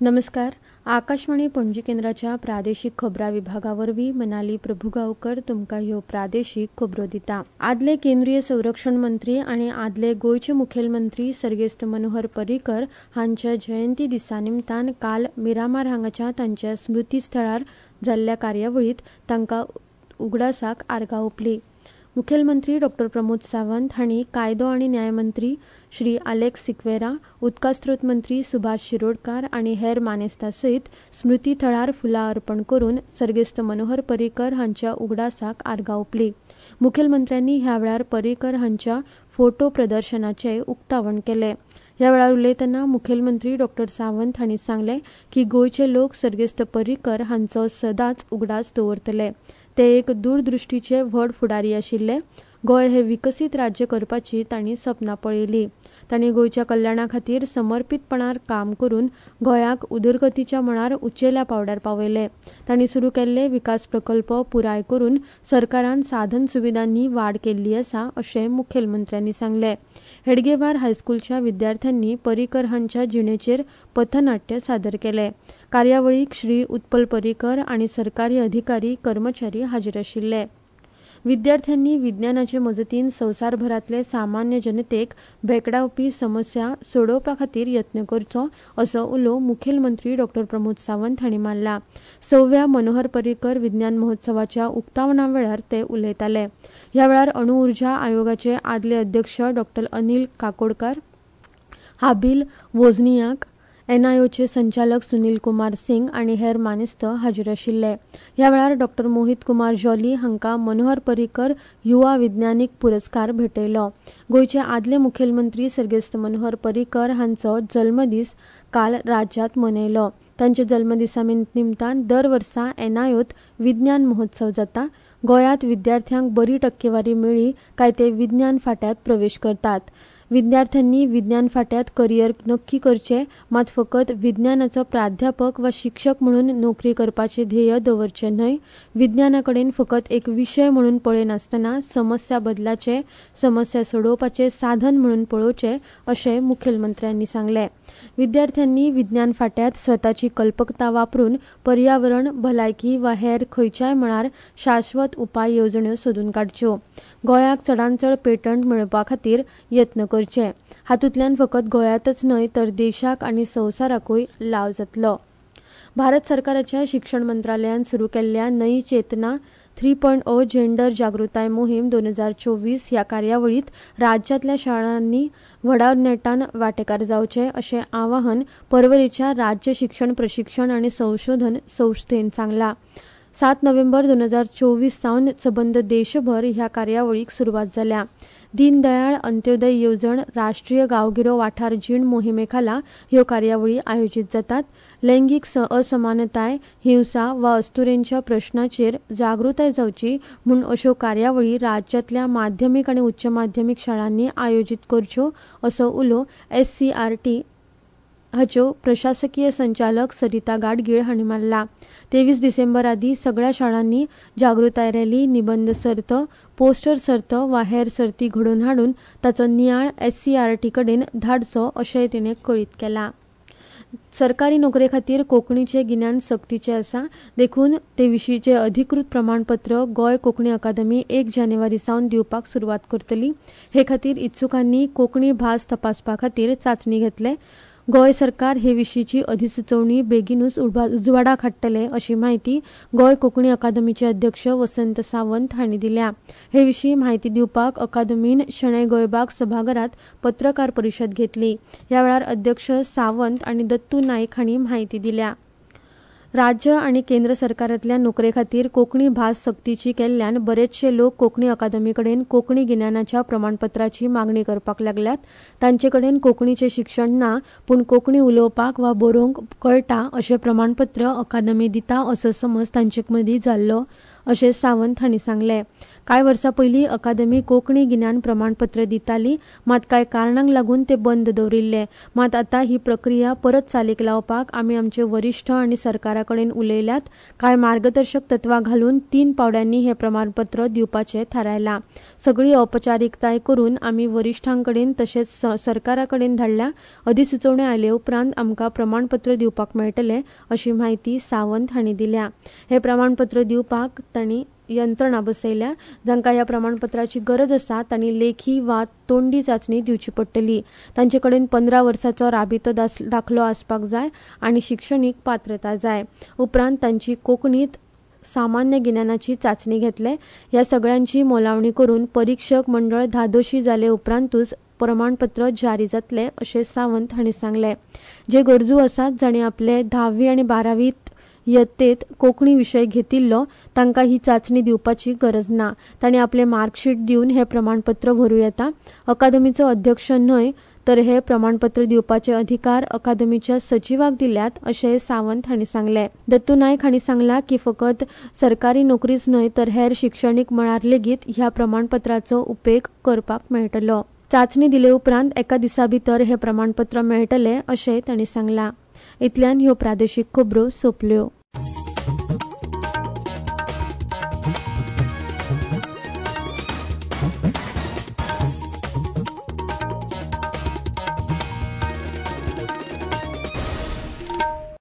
नमस्कार. आकाशवाणी पणजी केंद्राच्या प्रादेशीक खबरां विभागावरवीं मनाली प्रभुगांवकर तुमकां ह्यो प्रादेशीक खबरो दिता. आदले केंद्रीय संरक्षण मंत्री आनी आदले गोंयचे मुखेलमंत्री सर्गेस्त मनोहर पर्रीकर हांच्या जयंती दिसा निमतान काल मिरामार हांगाच्या तांच्या स्मृती स्थळार जाल्ल्या कार्यावळींत तांकां उगडासाक आर्गां ओंपलीं. मुखेलमंत्री डॉ प्रमोद सावंत हांणी कायदो आनी न्याय मंत्री श्री आलेक्स सिक्वेरा, उदका स्रोत मंत्री सुभाष शिरोडकार आनी हेर मानेस्तां सयत स्मृती थळार फुलां अर्पण करून सर्गेस्त मनोहर पर्रीकर हांच्या उगडासाक आर्गां ओंपलीं. मुखेलमंत्र्यांनी ह्या वेळार पर्रीकर हांच्या फोटो प्रदर्शनाचें उक्तावण केलें. ह्या वेळार उलयतना मुखेलमंत्री डॉ सावंत हांणी सांगलें की गोंयचे लोक सर्गेस्त पर्रीकर हांचो सदांच उगडास दवरतले. ते एक दूरदृश्टीचे व्हड फुडारी आशिल्ले. गोंय हे विकसीत राज्य करपाची तांणी सपनां पळयलीं. तांणी गोंयच्या कल्याणा खातीर समर्पितपणान काम करून गोंयाक उदरगतीच्या मळार उंचेल्या पांवड्यार पावयलें. तांणी सुरू केल्ले विकास प्रकल्प पुराय करून सरकारान साधन सुविधांनी वाड केल्ली आसा अशें मुखेलमंत्र्यांनी सांगलें. हेडगेवार हायस्कूलच्या विद्यार्थ्यांनी पर्रीकर हांच्या जिणेचेर पथनाट्य सादर केलें. कार्यावळीक श्री उत्पल पर्रीकर आनी सरकारी अधिकारी कर्मचारी हाजीर आशिल्ले. विद्यार्थ्यांनी विज्ञानाचे मजतीन संवसारभरांतले सामान्य जनतेक भेकडावपी समस्या सोडोवपा खातीर यत्न करचो असो उलो मुखेलमंत्री डॉ प्रमोद सावंत हांणी मारला. 6व्या मनोहर पर्रीकर विज्ञान महोत्सवाच्या उक्तावणा वेळार ते उलयताले. ह्या वेळार अणु उर्जा आयोगाचे आदले अध्यक्ष डॉ अनिल काकोडकर, हाबिल वोझनियाक, एनआयओचे संचालक सुनील कुमार सिंग आनी हेर मानेस्त हाजीर आशिल्ले. ह्या वेळार डॉ मोहित कुमार जॉली हांकां मनोहर पर्रीकर युवा विज्ञानीक पुरस्कार भेटयलो. गोंयचे आदले मुखेलमंत्री सर्गेस्त मनोहर पर्रीकर हांचो जल्मदीस काल राज्यांत मनयलो. तांच्या जल्मदिसा निमतान दर वर्सा एनआयओत विज्ञान महोत्सव जाता. गोंयांत विद्यार्थ्यांक बरी टक्केवारी मेळ्ळी काय ते विज्ञान फांट्यात प्रवेश करतात. विद्यार्थ्यांनी विज्ञान फांट्यात करियर नक्की करचें, मात फकत विज्ञानाचो प्राध्यापक वा शिक्षक म्हणून नोकरी करपाचें ध्येय दवरचें न्हय. विज्ञानाकडेन फकत एक विशय म्हणून पळयनासतना समस्या बदलाचे, समस्या सोडोवपाचें साधन म्हणून पळोवचें अशें मुखेलमंत्र्यांनी सांगलें. विद्यार्थ्यांनी विज्ञान फांट्यात स्वताची कल्पकता वापरून पर्यावरण, भलायकी वा हेर खंयच्याय मळार शाश्वत उपाय येवजण्यो सोदून काडच्यो. गोंयाक चडांत चड पेटंट मेळोवपा खातीर यत्न करचे. हातूंतल्यान फकत गोंयांतच न्हय तर देशाक आनी संवसाराकूय लाव जातलो. भारत सरकाराच्या शिक्षण मंत्रालयान सुरू केल्ल्या नई चेतना 3.0 जेंडर जागृताय मोहीम 2024 ह्या कार्यावळींत राज्यांतल्या शाळांनी व्हडा नेटान वांटेकार जावचे अशें आवाहन पर्वरीच्या राज्य शिक्षण प्रशिक्षण आनी संशोधन संस्थेन सांगलां. 7 नोव्हेंबर 2024 सावन सबंद देशभर ह्या कार्यावळीक सुरवात जाल्या. दीनदयाळ अंत्योदय येवजण राष्ट्रीय गांवगिरो वाठार जीण मोहिमेखाला ह्यो कार्यावळी आयोजीत जातात. लैंगीक असमानताय, हिंसा वा अस्तुरेंच्या प्रश्नाचेर जागृताय जावची म्हूण अश्यो कार्यावळी राज्यांतल्या माध्यमीक आनी उच्च माध्यमीक शाळांनी आयोजीत करच्यो असो उलो SCRT हाच्यो प्रशासकीय संचालक सरिता गाडगीळ हांणी मारला. 23 डिसेंबर आदी सगळ्या शाळांनी जागृताय रॅली, निबंध सर्त, पोस्टर सर्त वा हेर सर्ती घडोवन हाडून ताचो नियाळ SCRT कडेन धाडचो अशेंय तिणें कळीत केलां. सरकारी नोकरे खातीर कोंकणीचें गिन्यान सक्तीचें आसा. देखून ते विशींचें अधिकृत प्रमाणपत्र गोंय कोंकणी अकादमी 1 जानेवारी सावन दिवपाक सुरवात करतली. हे खातीर इत्सुकांनी कोंकणी भास तपासपा खातीर चांचणी घेतले. गोंय सरकार हे विशींची अधिसुचोवणी बेगीनूच उजवाडाक हाडटले अशी माहिती गोंय कोंकणी अकादमीचे अध्यक्ष वसंत सावंत हांणी दिल्या. हे विशीं माहिती दिवपाक अकादमीन शणै गोंयबाग सभाघरांत पत्रकार परिशद घेतली. ह्या वेळार अध्यक्ष सावंत आनी दत्तू नाईक हांणी माहिती दिल्या. राज्य आनी केंद्र सरकारांतल्या नोकरे खातीर कोंकणी भास सक्तीची केल्ल्यान बरेचशे लोक कोंकणी अकादमी कडेन कोंकणी गिन्यानाच्या प्रमाणपत्राची मागणी करपाक लागल्यात. तांचे कडेन कोंकणीचें शिक्षण ना पूण कोंकणी उलोवपाक वा बरोवंक कळटा अशें प्रमाणपत्र अकादमी दिता असो समज तांचे मदीं जाल्लो अशें सावंत हांणी सांगलें. कांय वर्सां पयलीं अकादमी कोंकणी गिन्यान प्रमाणपत्र दिताली, मात कांय कारणांक लागून तें बंद दवरिल्लें. मात आतां ही प्रक्रिया परत चालीक लावपाक आमी आमचे वरिश्ठ आनी सरकारा कडेन उलयल्यात. कांय मार्गदर्शक तत्वां घालून 3 पावंड्यांनी हें प्रमाणपत्र दिवपाचें थारायलां. सगळी औपचारीकताय करून आमी वरिश्ठां कडेन तशेंच सरकारा कडेन धाडल्या. अधिसुचोवण्यो आयले उपरांत आमकां प्रमाणपत्र दिवपाक मेळटलें, अशी माहिती सावंत हांणी दिल्या. हे प्रमाणपत्र दिवपाक तांणी यंत्रणा बसयल्या. जांकां ह्या प्रमाणपत्राची गरज आसा तांणी लेखी वा तोंडी चांचणी दिवची पडटली. तांचे कडेन 15 वर्सांचो राबितो दाखलो आसपाक जाय आनी शिक्षणीक पात्रता जाय. उपरांत तांची कोंकणींत सामान्य गिन्यानाची चांचणी घेतले. ह्या सगळ्यांची मोलावणी करून परीक्षक मंडळ धादोशी जाले उपरांतूच प्रमाणपत्र जारी जातले, अशें सावंत हांणी सांगलें. जे गरजू आसात जांणी आपले 10वी आनी 12वी यत्तेत कोंकणी विशय घेतिल्लो तांकां ही चांचणी दिवपाची गरज ना. तांणी आपलें मार्कशीट दिवन हें प्रमाणपत्र भरूं येता. अकादमीचो अध्यक्ष न्हय तर हे प्रमाणपत्र दिवपाचे अधिकार अकादमीच्या सचिवाक दिल्यात, अशें सावंत हांणी सांगलें. दत्तू नायक हांणी सांगलां की फकत सरकारी नोकरीच न्हय तर हेर शिक्षणीक मळार लेगीत ह्या प्रमाणपत्राचो उपेग करपाक मेळटलो. चांचणी दिले उपरांत एका दिसा भितर हे प्रमाणपत्र मेळटलें, अशेंय तांणी सांगलां. इतल्यान ह्यो प्रादेशीक खबरो सोंपल्यो.